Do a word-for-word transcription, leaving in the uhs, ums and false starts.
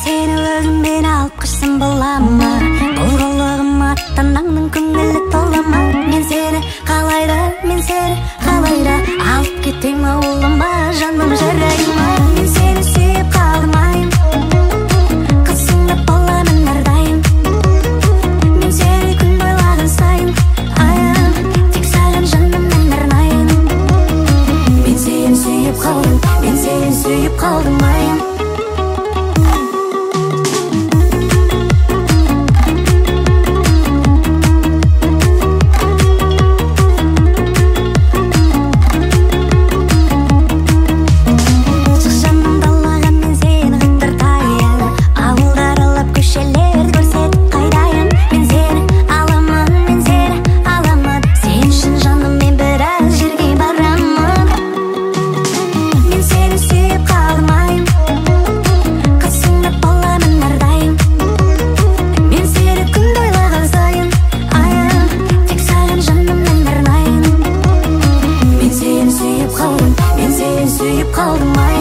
сені өзіңмен алып қашсам бола ма? Бұл қылығыма танаңның көңілі тола ма? Мен сені қалайда, мен сені қалайда алып кетейін ма олыма, жаным жарайма? Мен сені сүйіп қалдым айым, қасыңда боламын әрдайым. Мен сені күн ойлаған сайын айым, тек саған жанымнан арнайын. Мен сені сүйіп қалдым, мен сені сүйіп қалдым айым. Suyup kaldım,